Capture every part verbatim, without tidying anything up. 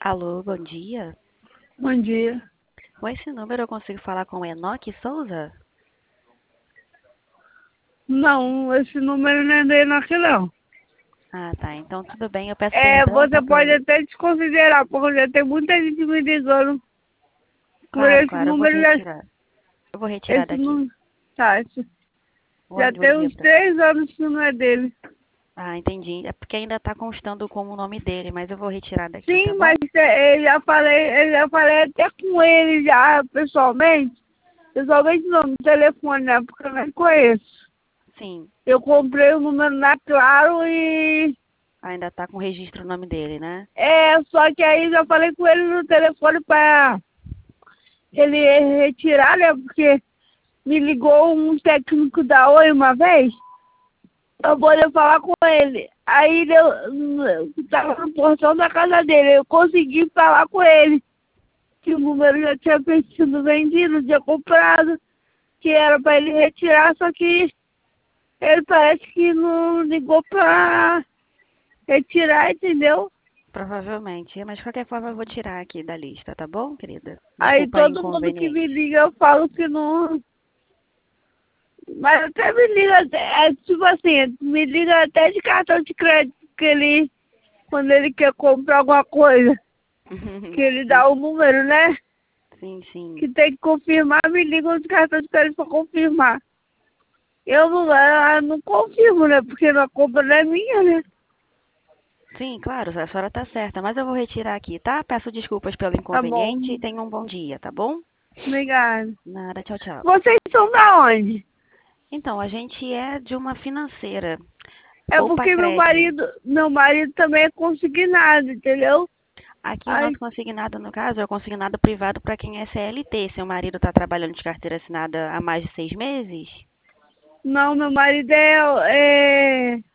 Alô, bom dia. Bom dia. Com esse número eu consigo falar com o Enoque Souza? Não, esse número não é dele aqui não. Ah, tá. Então tudo bem. Eu peço É, perdão você porque pode eu... até desconsiderar, porque já tem muita gente me ligando por Claro, esse claro, eu vou número. Já, retirar. Eu vou retirar esse daqui. número, tá, esse- Bom, já bom tem dia uns pra... três anos que não é dele. Ah, entendi. É porque ainda tá constando como o nome dele, mas eu vou retirar daqui, tá Sim, bom? mas é, eu já falei, eu já falei até com ele já pessoalmente. Pessoalmente não, no telefone, né? Porque eu nem conheço. Sim. Eu comprei o número na Claro e Ainda tá com o registro o nome dele, né? é, só que aí já falei com ele no telefone pra ele retirar, né? Porque me ligou um técnico da Oi uma vez, eu poder falar com ele. Aí eu estava no portão da casa dele, eu consegui falar com ele, que o número já tinha sido vendido, tinha comprado, que era para ele retirar, só que ele parece que não ligou para retirar, entendeu? Provavelmente. Mas de qualquer forma eu vou tirar aqui da lista, tá bom, querida? Aí Desculpa a todo mundo que me inconveniente. liga eu falo que não. Mas até me liga, até- é, tipo assim, me liga até de cartão de crédito, que ele, quando ele quer comprar alguma coisa, que ele Sim, dá o número, né? sim, sim. Que tem que confirmar, me ligam de cartão de crédito pra confirmar. Eu não, eu não confirmo, né? Porque a compra não é minha, né? Sim, claro, a senhora tá certa, mas eu vou retirar aqui, tá? Peço desculpas pelo Tá bom, inconveniente e tenha um bom dia, tá bom? obrigada. Nada, tchau, tchau. Vocês são da onde? Então, a gente é de uma financeira, É porque meu Oupacred. marido, meu marido também é consignado, entendeu? Aqui o Aí, nosso consignado, no caso, é o consignado privado para quem é C L T. Seu marido está trabalhando de carteira assinada há mais de seis meses? não, meu marido é, é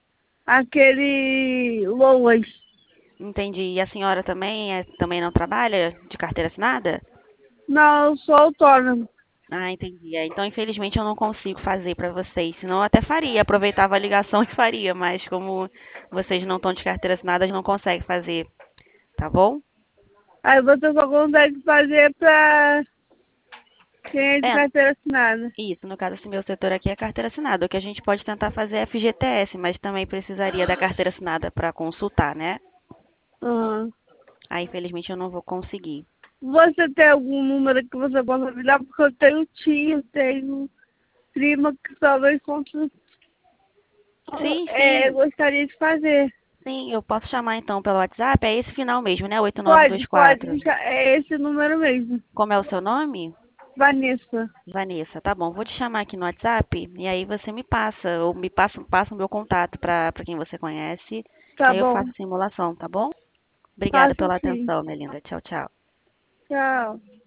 aquele Loas. Entendi. E a senhora também, é, também não trabalha de carteira assinada? Não, eu sou autônomo. Ah, entendi. É, então, infelizmente, eu não consigo fazer para vocês. Senão, eu até faria. Aproveitava a ligação e faria. Mas, como vocês não estão de carteira assinada, não conseguem fazer. Tá bom? Aí você só consegue fazer pra quem é de É, carteira assinada. isso. No caso, esse meu setor aqui é carteira assinada. O que a gente pode tentar fazer é F G T S, mas também precisaria da carteira assinada para consultar, né? Aham. Aí, infelizmente, eu não vou conseguir. Você tem algum número que você possa me dar? Porque eu tenho tio, tenho prima que talvez consiga- Sim, é, sim. gostaria de fazer. Sim, eu posso chamar então pelo WhatsApp. É esse final mesmo, né? oito nove dois Pode, pode. quatro. É esse número mesmo. Como é o seu nome? Vanessa. Vanessa, tá bom. Vou te chamar aqui no WhatsApp e aí você me passa, ou me passa, passa o meu contato para para quem você conhece, que Tá aí eu bom. faço a simulação, tá bom? Obrigada Faço pela sim. atenção, minha linda. Tchau, tchau. Tchau.